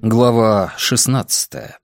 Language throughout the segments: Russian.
Глава 16.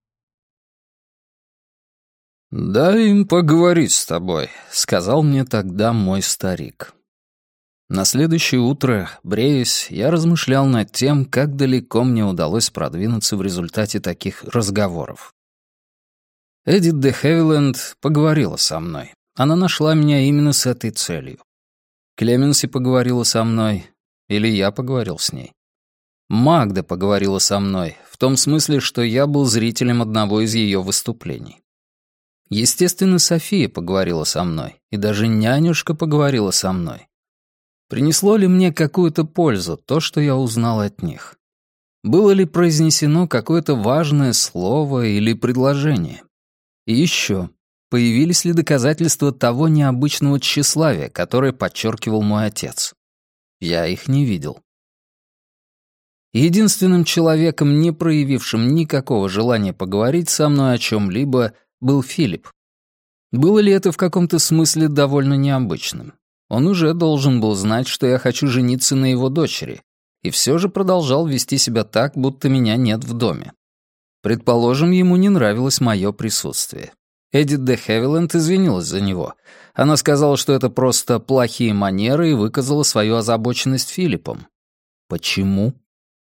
«Дай им поговорить с тобой», — сказал мне тогда мой старик. На следующее утро, бреясь, я размышлял над тем, как далеко мне удалось продвинуться в результате таких разговоров. Эдит де Хевиленд поговорила со мной. Она нашла меня именно с этой целью. Клеменси поговорила со мной, или я поговорил с ней. Магда поговорила со мной, в том смысле, что я был зрителем одного из ее выступлений. Естественно, София поговорила со мной, и даже нянюшка поговорила со мной. Принесло ли мне какую-то пользу то, что я узнал от них? Было ли произнесено какое-то важное слово или предложение? И еще, появились ли доказательства того необычного тщеславия, которое подчеркивал мой отец? Я их не видел. Единственным человеком, не проявившим никакого желания поговорить со мной о чем-либо, был Филипп. Было ли это в каком-то смысле довольно необычным? Он уже должен был знать, что я хочу жениться на его дочери, и все же продолжал вести себя так, будто меня нет в доме. Предположим, ему не нравилось мое присутствие. Эдит де Хевиленд извинилась за него. Она сказала, что это просто плохие манеры, и выказала свою озабоченность Филиппом. Почему?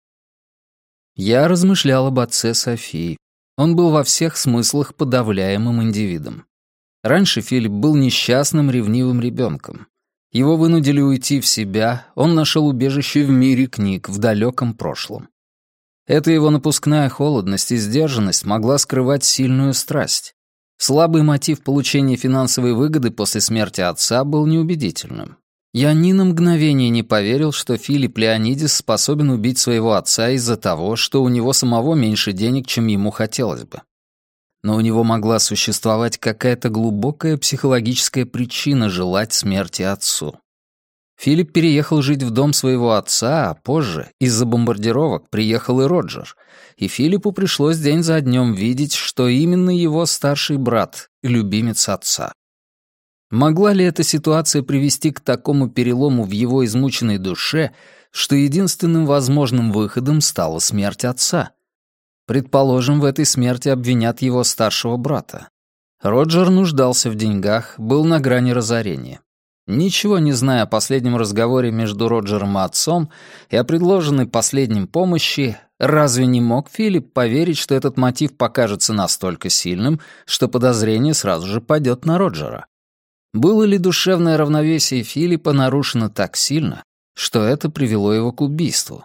Я размышлял об отце Софии. Он был во всех смыслах подавляемым индивидом. Раньше Филипп был несчастным, ревнивым ребенком. Его вынудили уйти в себя, он нашел убежище в мире книг в далеком прошлом. Эта его напускная холодность и сдержанность могла скрывать сильную страсть. Слабый мотив получения финансовой выгоды после смерти отца был неубедительным. Я ни на мгновение не поверил, что Филипп Леонидис способен убить своего отца из-за того, что у него самого меньше денег, чем ему хотелось бы. Но у него могла существовать какая-то глубокая психологическая причина желать смерти отцу. Филипп переехал жить в дом своего отца, а позже, из-за бомбардировок, приехал и Роджер, и Филиппу пришлось день за днем видеть, что именно его старший брат — любимец отца. Могла ли эта ситуация привести к такому перелому в его измученной душе, что единственным возможным выходом стала смерть отца? Предположим, в этой смерти обвинят его старшего брата. Роджер нуждался в деньгах, был на грани разорения. Ничего не зная о последнем разговоре между Роджером и отцом и о предложенной последнем помощи, разве не мог Филипп поверить, что этот мотив покажется настолько сильным, что подозрение сразу же падет на Роджера? Было ли душевное равновесие Филиппа нарушено так сильно, что это привело его к убийству?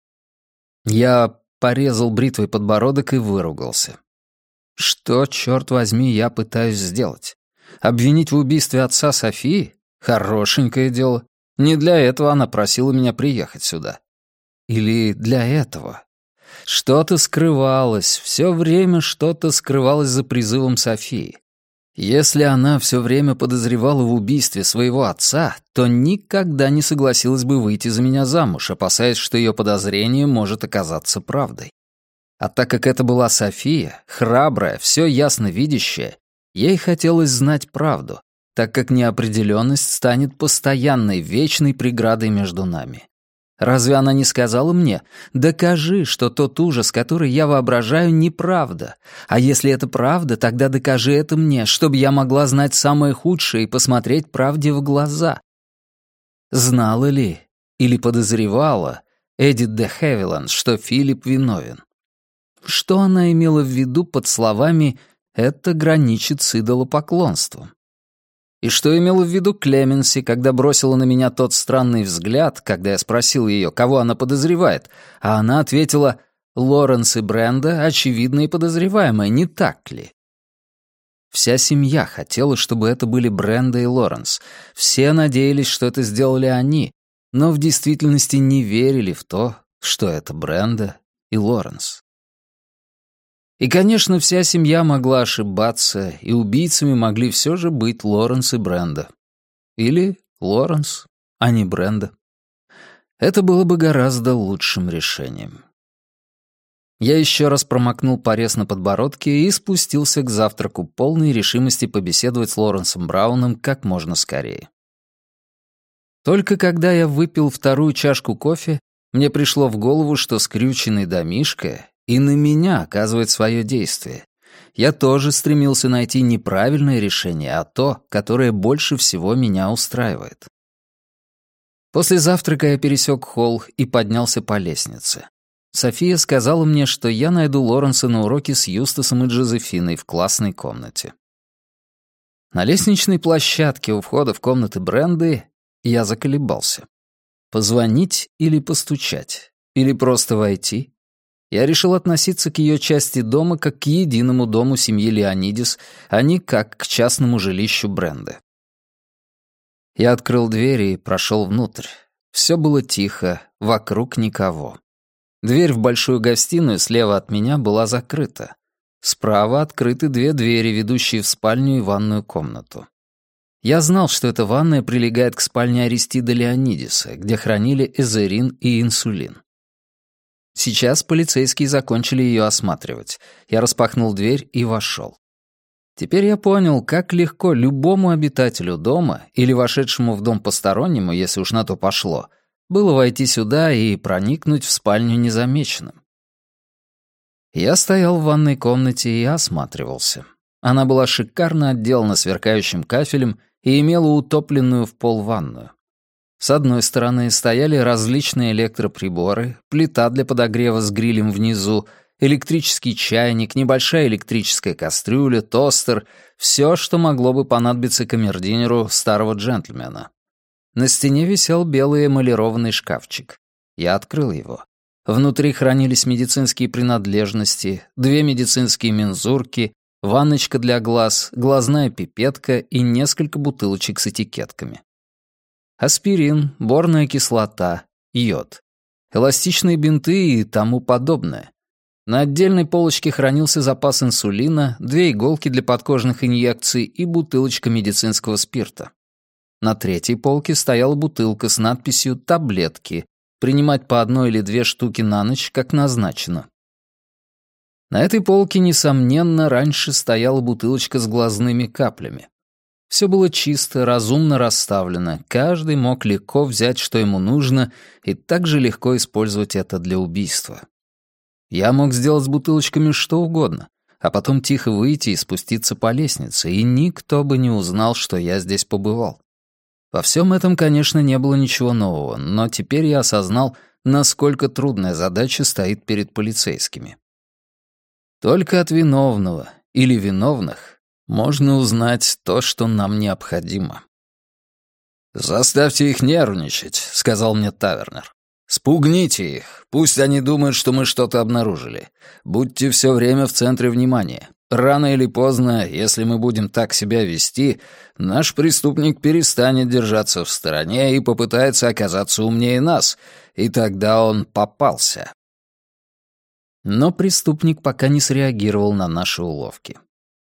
Я порезал бритвой подбородок и выругался. Что, черт возьми, я пытаюсь сделать? Обвинить в убийстве отца Софии? Хорошенькое дело. Не для этого она просила меня приехать сюда. Или для этого? Что-то скрывалось, все время что-то скрывалось за призывом Софии. Если она все время подозревала в убийстве своего отца, то никогда не согласилась бы выйти за меня замуж, опасаясь, что ее подозрение может оказаться правдой. А так как это была София, храбрая, все ясно видящая, ей хотелось знать правду, так как неопределенность станет постоянной, вечной преградой между нами. Разве она не сказала мне: «Докажи, что тот ужас, который я воображаю, неправда. А если это правда, тогда докажи это мне, чтобы я могла знать самое худшее и посмотреть правде в глаза». Знала ли или подозревала Эдит де Хевиленд, что Филипп виновен? Что она имела в виду под словами «это граничит с идолопоклонством»? И что имела в виду Клеменси, когда бросила на меня тот странный взгляд, когда я спросил ее, кого она подозревает, а она ответила: «Лоренс и Бренда — очевидные подозреваемые, не так ли?» Вся семья хотела, чтобы это были Бренда и Лоренс. Все надеялись, что это сделали они, но в действительности не верили в то, что это Бренда и Лоренс. И, конечно, вся семья могла ошибаться, и убийцами могли все же быть Лоренс и Бренда. Или Лоренс, а не Бренда. Это было бы гораздо лучшим решением. Я еще раз промокнул порез на подбородке и спустился к завтраку, полной решимости побеседовать с Лоренсом Брауном как можно скорее. Только когда я выпил вторую чашку кофе, мне пришло в голову, что скрюченный домишко и на меня оказывает свое действие. Я тоже стремился найти не правильное решение, а то, которое больше всего меня устраивает. После завтрака я пересек холл и поднялся по лестнице. София сказала мне, что я найду Лоренса на уроке с Юстасом и Джозефиной в классной комнате. На лестничной площадке у входа в комнаты Бренды я заколебался. Позвонить или постучать? Или просто войти? Я решил относиться к ее части дома как к единому дому семьи Леонидис, а не как к частному жилищу Бренды. Я открыл дверь и прошел внутрь. Все было тихо, вокруг никого. Дверь в большую гостиную слева от меня была закрыта. Справа открыты две двери, ведущие в спальню и ванную комнату. Я знал, что эта ванная прилегает к спальне Аристида Леонидиса, где хранили эзерин и инсулин. Сейчас полицейские закончили ее осматривать. Я распахнул дверь и вошел. Теперь я понял, как легко любому обитателю дома или вошедшему в дом постороннему, если уж на то пошло, было войти сюда и проникнуть в спальню незамеченным. Я стоял в ванной комнате и осматривался. Она была шикарно отделана сверкающим кафелем и имела утопленную в пол ванную. С одной стороны стояли различные электроприборы, плита для подогрева с грилем внизу, электрический чайник, небольшая электрическая кастрюля, тостер — все, что могло бы понадобиться камердинеру старого джентльмена. На стене висел белый эмалированный шкафчик. Я открыл его. Внутри хранились медицинские принадлежности, 2 медицинские мензурки, ванночка для глаз, глазная пипетка и несколько бутылочек с этикетками. Аспирин, борная кислота, йод, эластичные бинты и тому подобное. На отдельной полочке хранился запас инсулина, 2 иголки для подкожных инъекций и бутылочка медицинского спирта. На третьей полке стояла бутылка с надписью «Таблетки», принимать по 1 или 2 штуки на ночь, как назначено. На этой полке, несомненно, раньше стояла бутылочка с глазными каплями. Все было чисто, разумно расставлено, каждый мог легко взять, что ему нужно, и также легко использовать это для убийства. Я мог сделать с бутылочками что угодно, а потом тихо выйти и спуститься по лестнице, и никто бы не узнал, что я здесь побывал. Во всем этом, конечно, не было ничего нового, но теперь я осознал, насколько трудная задача стоит перед полицейскими. Только от виновного или виновных можно узнать то, что нам необходимо. «Заставьте их нервничать», — сказал мне Тавернер. «Спугните их. Пусть они думают, что мы что-то обнаружили. Будьте все время в центре внимания. Рано или поздно, если мы будем так себя вести, наш преступник перестанет держаться в стороне и попытается оказаться умнее нас, и тогда он попался». Но преступник пока не среагировал на наши уловки.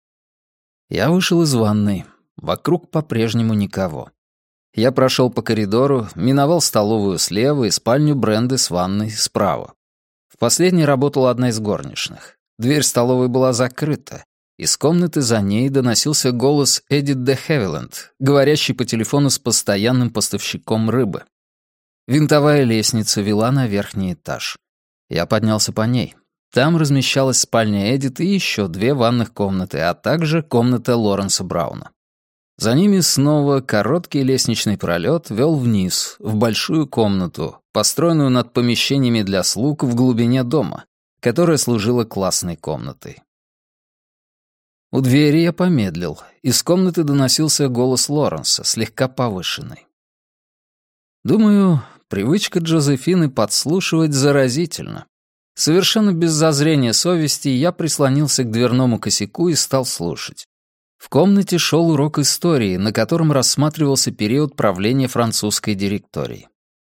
Я вышел из ванной. Вокруг по-прежнему никого. Я прошел по коридору, миновал столовую слева и спальню Бренды с ванной справа. В последней работала одна из горничных. Дверь столовой была закрыта. Из комнаты за ней доносился голос Эдит де Хевиленд, говорящий по телефону с постоянным поставщиком рыбы. Винтовая лестница вела на верхний этаж. Я поднялся по ней. Там размещалась спальня Эдит и еще 2 ванных комнаты, а также комната Лоренса Брауна. За ними снова короткий лестничный пролет вел вниз, в большую комнату, построенную над помещениями для слуг в глубине дома, которая служила классной комнатой. У двери я помедлил. Из комнаты доносился голос Лоренса, слегка повышенный. Думаю, привычка Джозефины подслушивать заразительна. Совершенно без зазрения совести я прислонился к дверному косяку и стал слушать. В комнате шел урок истории, на котором рассматривался период правления французской директории.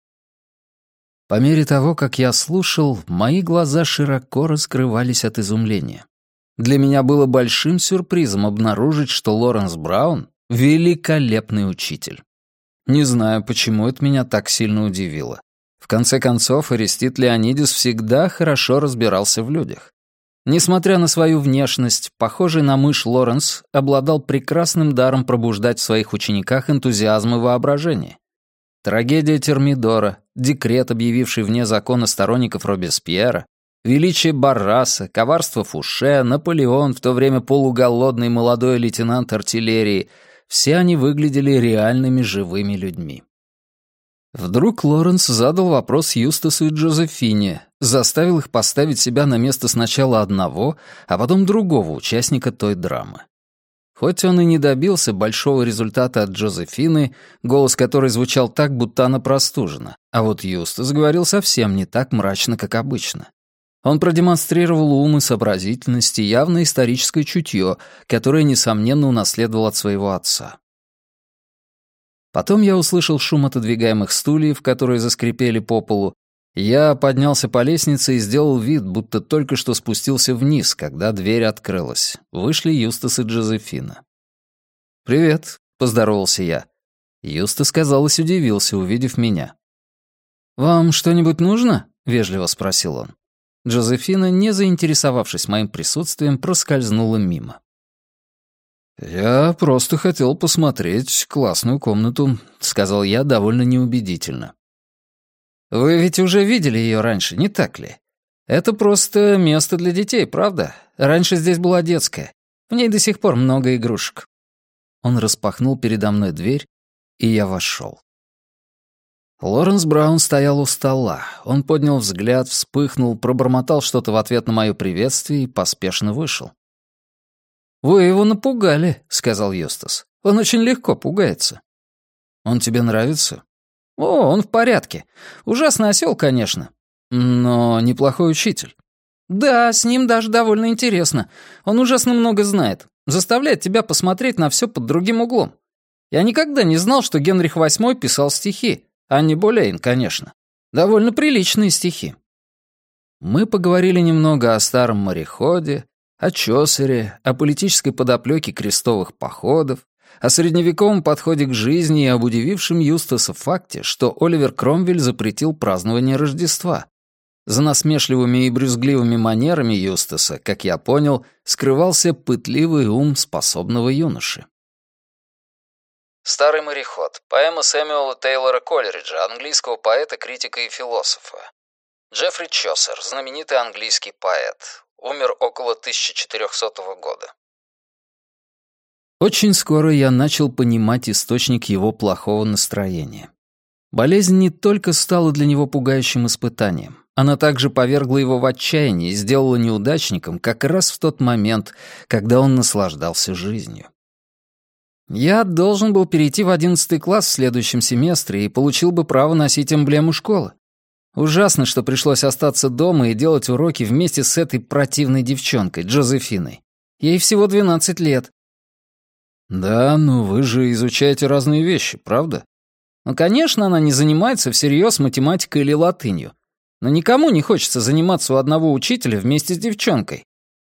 По мере того, как я слушал, мои глаза широко раскрывались от изумления. Для меня было большим сюрпризом обнаружить, что Лоренс Браун — великолепный учитель. Не знаю, почему это меня так сильно удивило. В конце концов, Аристид Леонидис всегда хорошо разбирался в людях. Несмотря на свою внешность, похожий на мышь Лоренс обладал прекрасным даром пробуждать в своих учениках энтузиазм и воображение. Трагедия Термидора, декрет, объявивший вне закона сторонников Робеспьера, Величие Барраса, коварство Фуше, Наполеон, в то время полуголодный молодой лейтенант артиллерии — все они выглядели реальными живыми людьми. Вдруг Лоренс задал вопрос Юстасу и Джозефине, заставил их поставить себя на место сначала одного, а потом другого участника той драмы. Хоть он и не добился большого результата от Джозефины, голос которой звучал так, будто она простужена, а вот Юстас говорил совсем не так мрачно, как обычно. Он продемонстрировал ум и сообразительность и явное историческое чутье, которое, несомненно, унаследовал от своего отца. Потом я услышал шум отодвигаемых стульев, которые заскрипели по полу. Я поднялся по лестнице и сделал вид, будто только что спустился вниз, когда дверь открылась. Вышли Юстас и Джозефина. «Привет», — поздоровался я. Юстас, казалось, удивился, увидев меня. «Вам что-нибудь нужно?» — вежливо спросил он. Джозефина, не заинтересовавшись моим присутствием, проскользнула мимо. «Я просто хотел посмотреть классную комнату», — сказал я довольно неубедительно. «Вы ведь уже видели ее раньше, не так ли? Это просто место для детей, правда? Раньше здесь была детская. В ней до сих пор много игрушек». Он распахнул передо мной дверь, и я вошел. Лоренс Браун стоял у стола. Он поднял взгляд, вспыхнул, пробормотал что-то в ответ на мое приветствие и поспешно вышел. «Вы его напугали», — сказал Юстас. «Он очень легко пугается». «Он тебе нравится?» «О, он в порядке. Ужасный осел, конечно. Но неплохой учитель». «Да, с ним даже довольно интересно. Он ужасно много знает. Заставляет тебя посмотреть на все под другим углом. Я никогда не знал, что Генрих VIII писал стихи. Анни Болейн, конечно. Довольно приличные стихи». Мы поговорили немного о старом мореходе, о Чосере, о политической подоплеке крестовых походов, о средневековом подходе к жизни и об удивившем Юстаса факте, что Оливер Кромвель запретил празднование Рождества. За насмешливыми и брюзгливыми манерами Юстаса, как я понял, скрывался пытливый ум способного юноши. «Старый мореход» — поэма Сэмюэла Тейлора Колериджа, английского поэта, критика и философа. Джеффри Чосер, знаменитый английский поэт. Умер около 1400 года. Очень скоро я начал понимать источник его плохого настроения. Болезнь не только стала для него пугающим испытанием, она также повергла его в отчаяние и сделала неудачником как раз в тот момент, когда он наслаждался жизнью. Я должен был перейти в 11 класс в следующем семестре и получил бы право носить эмблему школы. Ужасно, что пришлось остаться дома и делать уроки вместе с этой противной девчонкой, Джозефиной. Ей всего 12 лет. Да, но вы же изучаете разные вещи, правда? Ну, конечно, она не занимается всерьез математикой или латынью. Но никому не хочется заниматься у одного учителя вместе с девчонкой.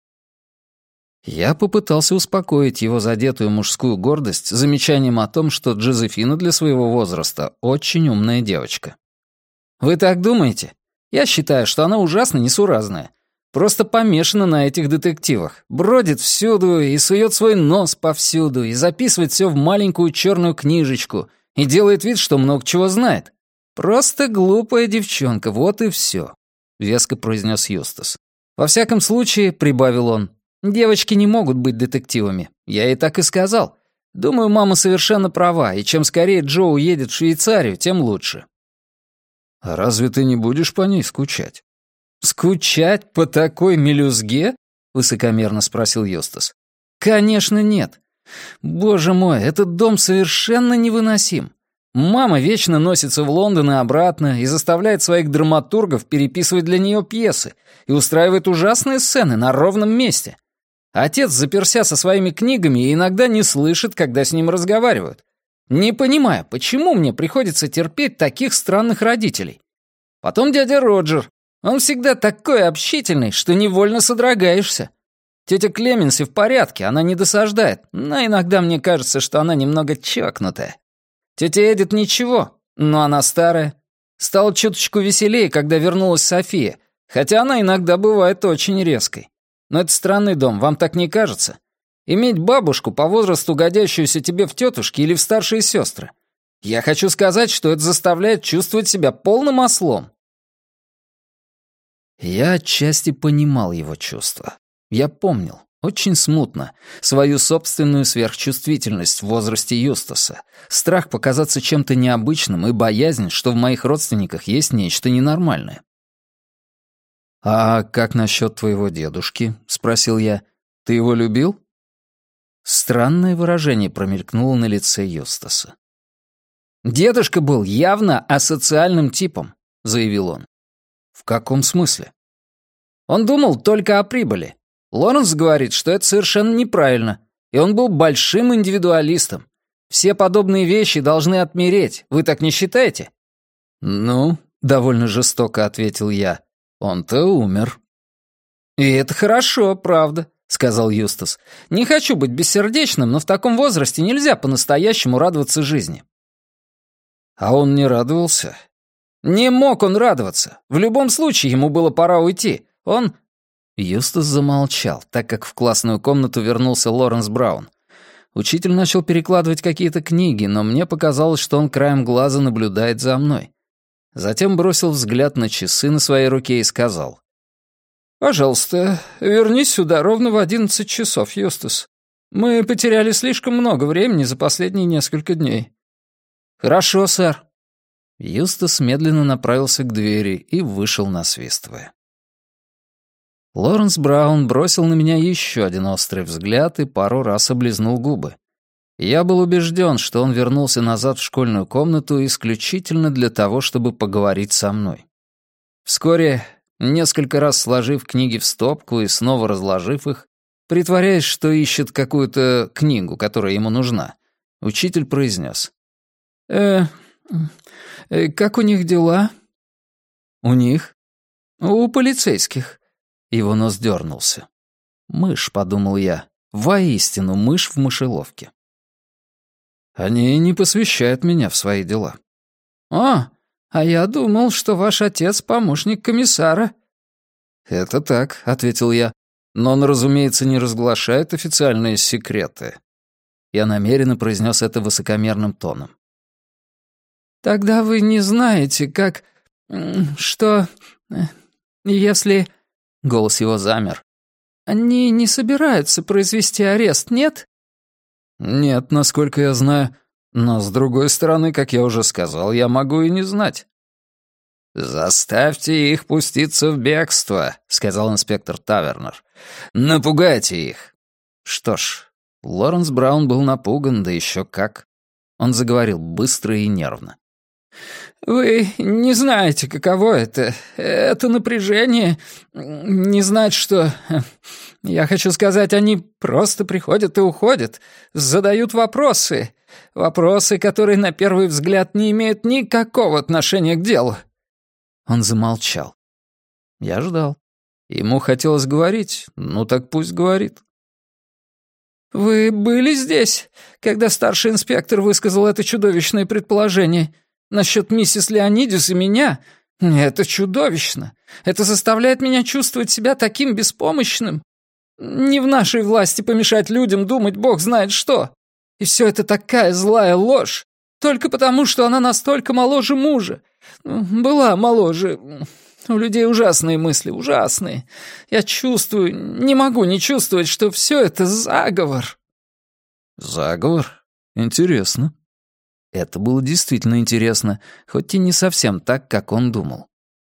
Я попытался успокоить его задетую мужскую гордость замечанием о том, что Джозефина для своего возраста очень умная девочка. «Вы так думаете? Я считаю, что она ужасно несуразная. Просто помешана на этих детективах. Бродит всюду и сует свой нос повсюду, и записывает все в маленькую черную книжечку, и делает вид, что много чего знает. Просто глупая девчонка, вот и все», — веско произнес Юстас. «Во всяком случае», — прибавил он, — «девочки не могут быть детективами. Я ей так и сказал. Думаю, мама совершенно права, и чем скорее Джо уедет в Швейцарию, тем лучше». «А разве ты не будешь по ней скучать?» «Скучать по такой мелюзге?» — высокомерно спросил Юстас. «Конечно нет. Боже мой, этот дом совершенно невыносим. Мама вечно носится в Лондон и обратно и заставляет своих драматургов переписывать для нее пьесы и устраивает ужасные сцены на ровном месте. Отец заперся со своими книгами и иногда не слышит, когда с ним разговаривают. Не понимаю, почему мне приходится терпеть таких странных родителей. Потом дядя Роджер. Он всегда такой общительный, что невольно содрогаешься. Тетя Клеменси в порядке, она не досаждает, но иногда мне кажется, что она немного чокнутая. Тетя Эдит ничего, но она старая. Стала чуточку веселее, когда вернулась София, хотя она иногда бывает очень резкой. Но это странный дом, вам так не кажется? Иметь бабушку, по возрасту годящуюся тебе в тетушки или в старшие сестры. Я хочу сказать, что это заставляет чувствовать себя полным ослом. Я отчасти понимал его чувства. Я помнил, очень смутно, свою собственную сверхчувствительность в возрасте Юстаса, страх показаться чем-то необычным и боязнь, что в моих родственниках есть нечто ненормальное. «А как насчет твоего дедушки?» — спросил я. «Ты его любил?» Странное выражение промелькнуло на лице Юстаса. «Дедушка был явно асоциальным типом», — заявил он. «В каком смысле?» «Он думал только о прибыли. Лоренс говорит, что это совершенно неправильно, и он был большим индивидуалистом. Все подобные вещи должны отмереть, вы так не считаете?» «Ну», — довольно жестоко ответил я, — «он-то умер». «И это хорошо, правда», — сказал Юстас. «Не хочу быть бессердечным, но в таком возрасте нельзя по-настоящему радоваться жизни». «А он не радовался?» «Не мог он радоваться. В любом случае ему было пора уйти. Он...» Юстас замолчал, так как в классную комнату вернулся Лоренс Браун. Учитель начал перекладывать какие-то книги, но мне показалось, что он краем глаза наблюдает за мной. Затем бросил взгляд на часы на своей руке и сказал: «Пожалуйста, вернись сюда ровно в 11 часов, Юстас. Мы потеряли слишком много времени за последние несколько дней». «Хорошо, сэр». Юстас медленно направился к двери и вышел, насвистывая. Лоренс Браун бросил на меня еще один острый взгляд и пару раз облизнул губы. Я был убежден, что он вернулся назад в школьную комнату исключительно для того, чтобы поговорить со мной. Вскоре, несколько раз сложив книги в стопку и снова разложив их, притворяясь, что ищет какую-то книгу, которая ему нужна, учитель произнес: как у них дела?» «У них?» «У полицейских». Его нос дернулся. «Мышь», — подумал я, — «воистину мышь в мышеловке». «Они не посвящают меня в свои дела». «А я думал, что ваш отец помощник комиссара». «Это так», — ответил я, — «но он, разумеется, не разглашает официальные секреты». Я намеренно произнес это высокомерным тоном. «Тогда вы не знаете, как... что... если...» Голос его замер. «Они не собираются произвести арест, нет?» «Нет, насколько я знаю. Но, с другой стороны, как я уже сказал, я могу и не знать». «Заставьте их пуститься в бегство», — сказал инспектор Тавернер. «Напугайте их». Что ж, Лоренс Браун был напуган, да еще как. Он заговорил быстро и нервно. «Вы не знаете, каково это. Это напряжение. Не знать, что... Я хочу сказать, они просто приходят и уходят, задают вопросы. Вопросы, которые на первый взгляд не имеют никакого отношения к делу». Он замолчал. Я ждал. Ему хотелось говорить, ну так пусть говорит. «Вы были здесь, когда старший инспектор высказал это чудовищное предположение? Насчет миссис Леонидис и меня? Это чудовищно. Это заставляет меня чувствовать себя таким беспомощным. Не в нашей власти помешать людям думать бог знает что. И все это такая злая ложь. Только потому, что она настолько моложе мужа. Была моложе. У людей ужасные мысли, ужасные. Я чувствую, не могу не чувствовать, что все это заговор». «Заговор? Интересно». Это было действительно интересно, хоть и не совсем так, как он думал.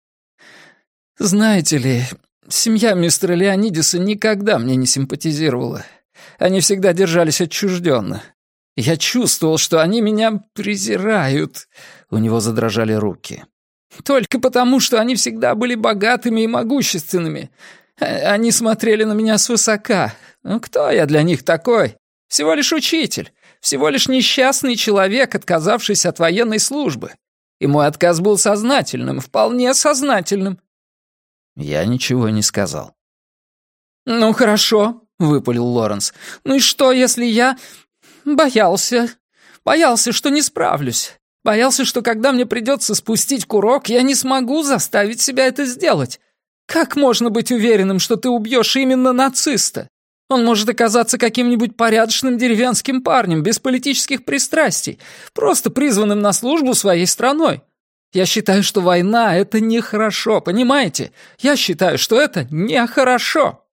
«Знаете ли, семья мистера Леонидиса никогда мне не симпатизировала. Они всегда держались отчужденно. Я чувствовал, что они меня презирают». У него задрожали руки. «Только потому, что они всегда были богатыми и могущественными. Они смотрели на меня свысока. Ну, кто я для них такой? Всего лишь учитель. Всего лишь несчастный человек, отказавшийся от военной службы. И мой отказ был сознательным, вполне сознательным». Я ничего не сказал. «Ну, хорошо», — выпалил Лоренс. «Ну и что, если я боялся? Боялся, что не справлюсь. Боялся, что когда мне придется спустить курок, я не смогу заставить себя это сделать. Как можно быть уверенным, что ты убьешь именно нациста? Он может оказаться каким-нибудь порядочным деревенским парнем, без политических пристрастий, просто призванным на службу своей страной. Я считаю, что война — это нехорошо, понимаете? Я считаю, что это нехорошо!»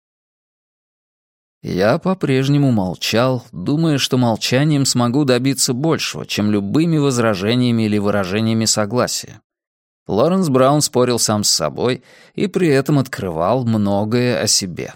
Я по-прежнему молчал, думая, что молчанием смогу добиться большего, чем любыми возражениями или выражениями согласия. Лоренс Браун спорил сам с собой и при этом открывал многое о себе.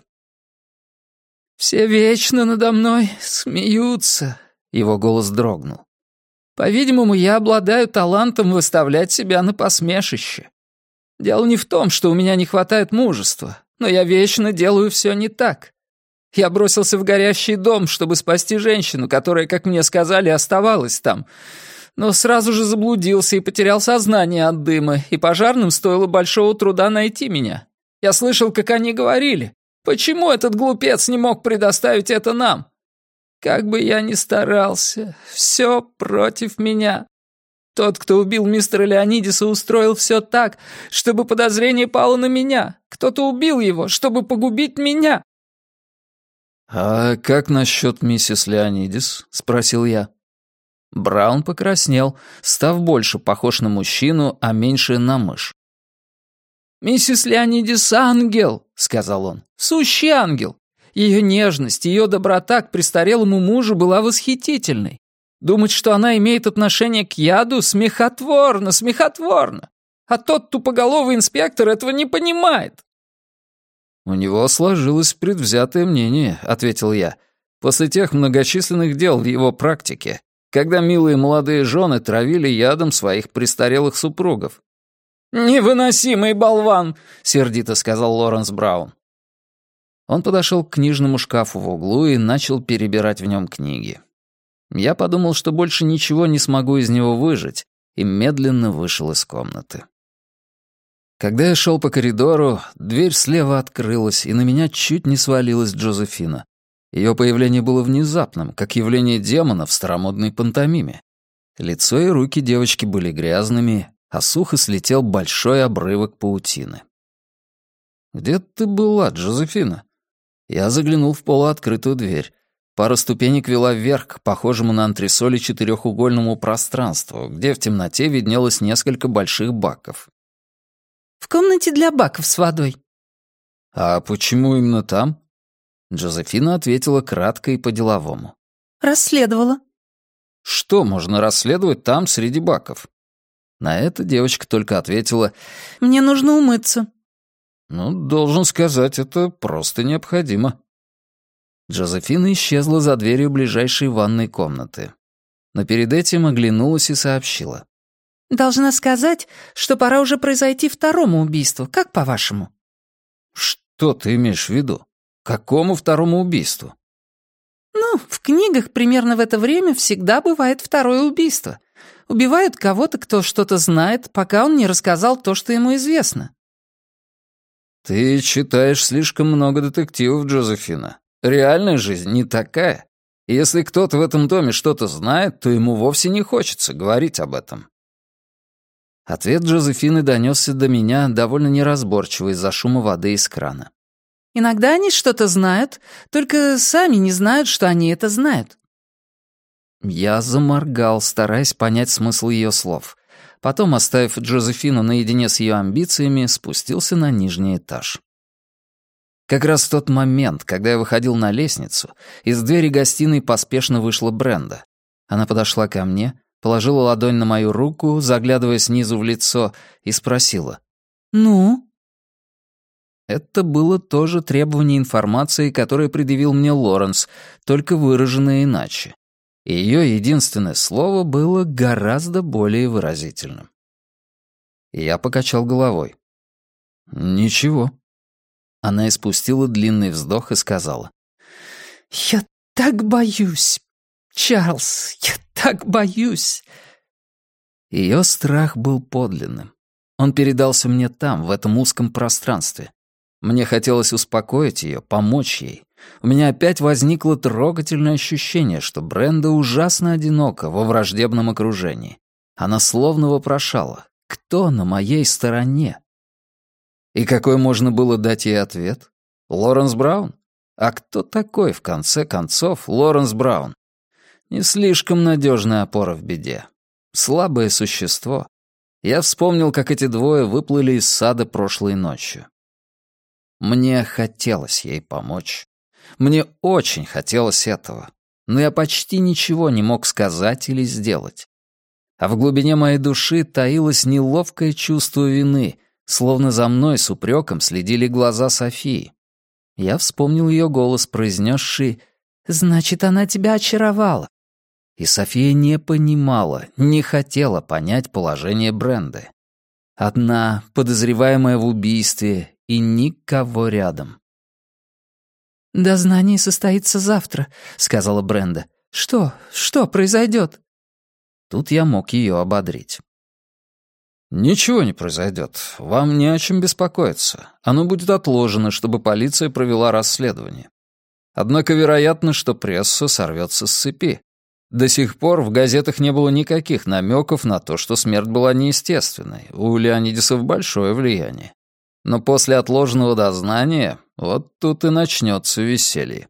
«Все вечно надо мной смеются», — его голос дрогнул. «По-видимому, я обладаю талантом выставлять себя на посмешище. Дело не в том, что у меня не хватает мужества, но я вечно делаю все не так. Я бросился в горящий дом, чтобы спасти женщину, которая, как мне сказали, оставалась там, но сразу же заблудился и потерял сознание от дыма, и пожарным стоило большого труда найти меня. Я слышал, как они говорили, почему этот глупец не мог предоставить это нам? Как бы я ни старался, все против меня. Тот, кто убил мистера Леонидиса, устроил все так, чтобы подозрение пало на меня. Кто-то убил его, чтобы погубить меня». «А как насчет миссис Леонидис?» — спросил я. Браун покраснел, став больше похож на мужчину, а меньше на мышь. «Миссис Леонидис — ангел», — сказал он, — «сущий ангел. Ее нежность, ее доброта к престарелому мужу была восхитительной. Думать, что она имеет отношение к яду, смехотворно, смехотворно. А тот тупоголовый инспектор этого не понимает». «У него сложилось предвзятое мнение», — ответил я, «после тех многочисленных дел в его практике, когда милые молодые жены травили ядом своих престарелых супругов». «Невыносимый болван», — сердито сказал Лоренс Браун. Он подошел к книжному шкафу в углу и начал перебирать в нем книги. Я подумал, что больше ничего не смогу из него выжать, и медленно вышел из комнаты. Когда я шел по коридору, дверь слева открылась, и на меня чуть не свалилась Джозефина. Ее появление было внезапным, как явление демона в старомодной пантомиме. Лицо и руки девочки были грязными, а сухо слетел большой обрывок паутины. «Где ты была, Джозефина?» Я заглянул в полуоткрытую дверь. Пара ступенек вела вверх к похожему на антресоли четырехугольному пространству, где в темноте виднелось несколько больших баков. «В комнате для баков с водой». «А почему именно там?» Джозефина ответила кратко и по-деловому. «Расследовала». «Что можно расследовать там, среди баков?» На это девочка только ответила: «Мне нужно умыться». «Ну, должен сказать, это просто необходимо». Джозефина исчезла за дверью ближайшей ванной комнаты. Но перед этим оглянулась и сообщила: «Должна сказать, что пора уже произойти второму убийству. Как по-вашему?» «Что ты имеешь в виду? Какому второму убийству?» «Ну, в книгах примерно в это время всегда бывает второе убийство. Убивают кого-то, кто что-то знает, пока он не рассказал то, что ему известно». «Ты читаешь слишком много детективов, Джозефина. Реальная жизнь не такая. И если кто-то в этом доме что-то знает, то ему вовсе не хочется говорить об этом». Ответ Джозефины донесся до меня довольно неразборчиво из-за шума воды из крана. «Иногда они что-то знают, только сами не знают, что они это знают». Я заморгал, стараясь понять смысл ее слов. Потом, оставив Джозефину наедине с ее амбициями, спустился на нижний этаж. Как раз в тот момент, когда я выходил на лестницу, из двери гостиной поспешно вышла Бренда. Она подошла ко мне, положила ладонь на мою руку, заглядывая снизу в лицо, и спросила: «Ну?» Это было тоже требование информации, которое предъявил мне Лоренс, только выраженное иначе. И ее единственное слово было гораздо более выразительным. Я покачал головой. «Ничего». Она испустила длинный вздох и сказала: «Я так боюсь, Чарльз, я так боюсь». Ее страх был подлинным. Он передался мне там, в этом узком пространстве. Мне хотелось успокоить ее, помочь ей. У меня опять возникло трогательное ощущение, что Бренда ужасно одинока во враждебном окружении. Она словно вопрошала: «Кто на моей стороне?» И какой можно было дать ей ответ? Лоренс Браун? А кто такой, в конце концов, Лоренс Браун? Не слишком надежная опора в беде. Слабое существо. Я вспомнил, как эти двое выплыли из сада прошлой ночью. Мне хотелось ей помочь. Мне очень хотелось этого. Но я почти ничего не мог сказать или сделать. А в глубине моей души таилось неловкое чувство вины, словно за мной с упреком следили глаза Софии. Я вспомнил ее голос, произнесший «Значит, она тебя очаровала». И София не понимала, не хотела понять положение Бренды. Одна, подозреваемая в убийстве, и никого рядом. «Дознание состоится завтра», — сказала Бренда. «Что произойдет?» Тут я мог ее ободрить. «Ничего не произойдет. Вам не о чем беспокоиться. Оно будет отложено, чтобы полиция провела расследование. Однако вероятно, что пресса сорвется с цепи. До сих пор в газетах не было никаких намеков на то, что смерть была неестественной. У Леонидисов большое влияние. Но после отложенного дознания вот тут и начнется веселье».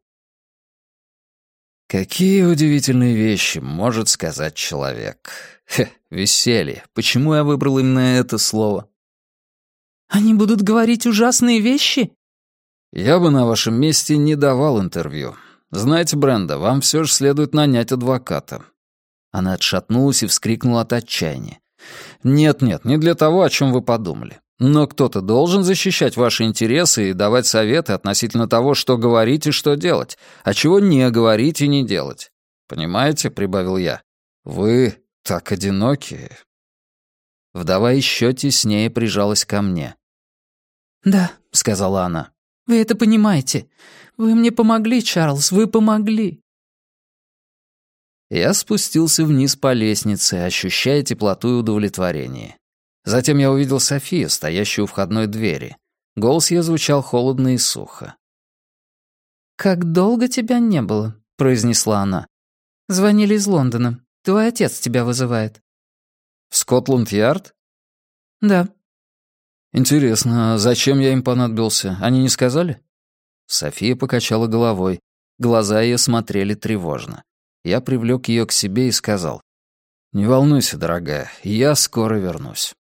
Какие удивительные вещи может сказать человек. Веселье. Почему я выбрал именно это слово? «Они будут говорить ужасные вещи?» Я бы на вашем месте не давал интервью. Знаете, Бренда, вам все же следует нанять адвоката». Она отшатнулась и вскрикнула от отчаяния. «Нет, не для того, о чем вы подумали. Но кто-то должен защищать ваши интересы и давать советы относительно того, что говорить и что делать, а чего не говорить и не делать. Понимаете, — прибавил я, — вы так одиноки». Вдова еще теснее прижалась ко мне. «Да», — сказала она. «Вы это понимаете. Вы мне помогли, Чарльз, вы помогли». Я спустился вниз по лестнице, ощущая теплоту и удовлетворение. Затем я увидел Софию, стоящую у входной двери. Голос ее звучал холодно и сухо. «Как долго тебя не было?» — произнесла она. «Звонили из Лондона. Твой отец тебя вызывает». «В Скотланд-Ярд?» «Да». «Интересно, зачем я им понадобился? Они не сказали?» София покачала головой. Глаза ее смотрели тревожно. Я привлек ее к себе и сказал: «Не волнуйся, дорогая, я скоро вернусь».